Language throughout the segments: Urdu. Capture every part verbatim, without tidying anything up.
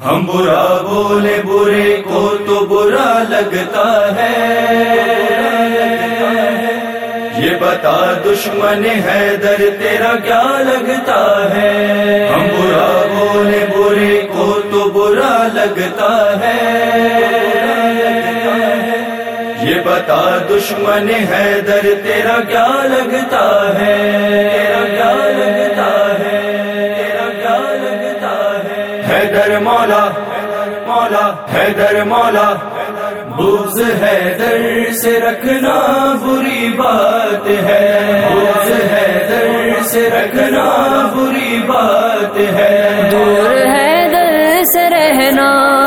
ہم برا بولے برے کو تو برا لگتا ہے، یہ بتا دشمن حیدر تیرا کیا لگتا ہے۔ ہم برا بولے برے کو تو برا لگتا ہے، یہ بتا دشمن حیدر تیرا کیا لگتا ہے، تیرا کیا لگتا ہے، تیرا کیا لگتا ہے۔ حیدر مولا مولا حیدر مولا، بغض حیدر سے رکھنا بری بات ہے، بغض حیدر سے رکھنا بری بات ہے۔ دور حیدر سے رہنا،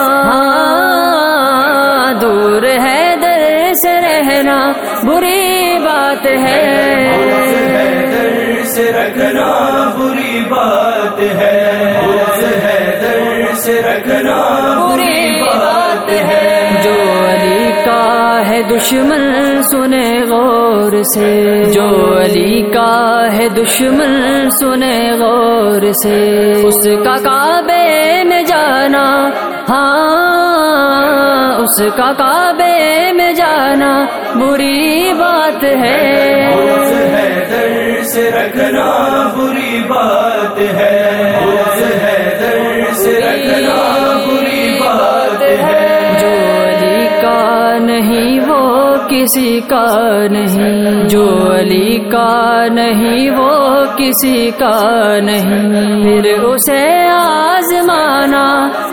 دور حیدر سے رہنا بری بات ہے، بغض حیدر سے رکھنا بری بات ہے، بغض حیدر سے رکھنا بری بات ہے۔ جو علی کا ہے دشمن سنے غور سے، جو علی کا ہے دشمن سنے غور سے، اس کا کعبے میں جانا، ہاں اس کا کعبے میں جانا بری بات ہے، بغض حیدر سے رکھنا بری بات ہے، بغض حیدر سے رکھنا بری بات ہے۔ جو علی کا نہیں وہ کسی کا نہیں، جو علی کا نہیں وہ کسی کا نہیں، پھر اسے آزمانا،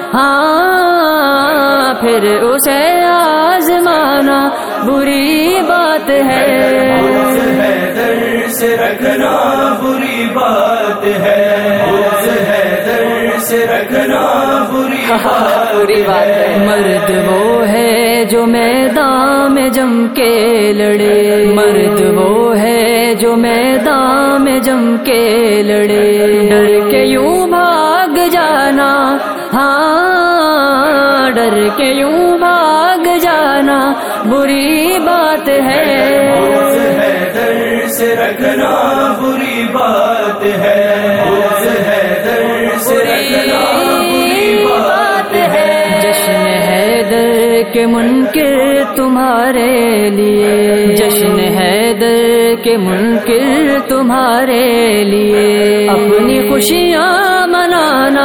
ہاں پھر اسے آزمانا بری بات ہے، بغض حیدر سے رکھنا بری بات ہے، بغض حیدر سے رکھنا بری بری بات ہے۔ مرد وہ ہے جو میدان میں جم کے لڑے، مرد وہ ہے جو میدان میں جم کے لڑے، ڈر کے یوں بھاگ جانا، ہاں ڈر کے یوں بھاگ جانا بری بات ہے، بغض حیدر سے رکھنا بری بات ہے، بغض حیدر سے رکھنا بری بات ہے۔ جشن حیدر کے منکر تمہارے لیے، جشن حیدر کے منکر تمہارے لیے، اپنی خوشیاں منانا،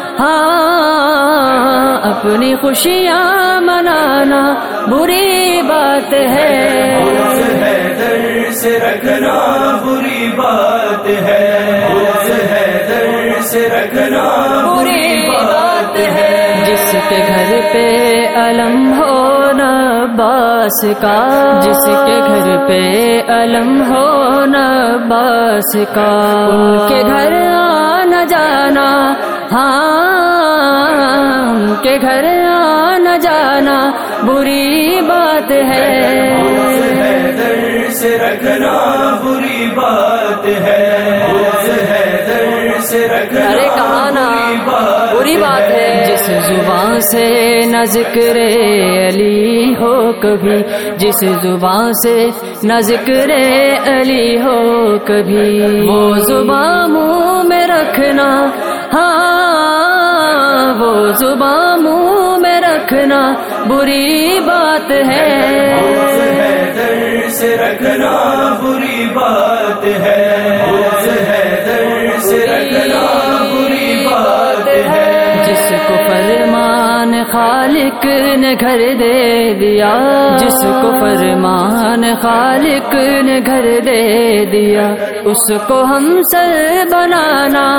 ہاں اپنی خوشیاں منانا بری بات ہے، بغض حیدر سے رکھنا بری بات ہے، بغض حیدر سے رکھنا بری بات ہے۔ جس کے گھر پہ علم ہو نہ عباس کا، جس کے گھر پہ علم ہو نہ عباس کا، ان کے گھر آنا جانا، ہاں ان کے گھر آنا جانا بری بات ہے، بغض حیدر سے رکھنا بری بات ہے، بغض حیدر سے رکھنا ارے کہاں نا بری بات ہے۔ جس زبان سے نہ ذکر علی ہو کبھی، جس زبان سے نہ ذکر علی ہو کبھی، وہ زبان منہ میں رکھنا، ہاں وہ زبان منہ میں رکھنا بری بات ہے، بغض حیدر سے رکھنا بری بات ہے، بغض حیدر سے رکھنا بری بات ہے۔ جس کو فرمان خالق نے گھر دے دیا، جس کو فرمان خالق نے گھر دے دیا، اس کو ہم سر بنانا،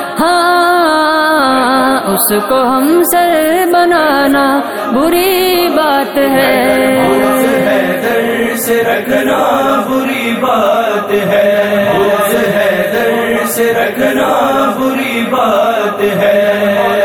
ہاں اس کو ہم سر بنانا بری بات ہے، بغض حیدر سے رکھنا بری بات ہے، بغض حیدر سے رکھنا بری بات ہے۔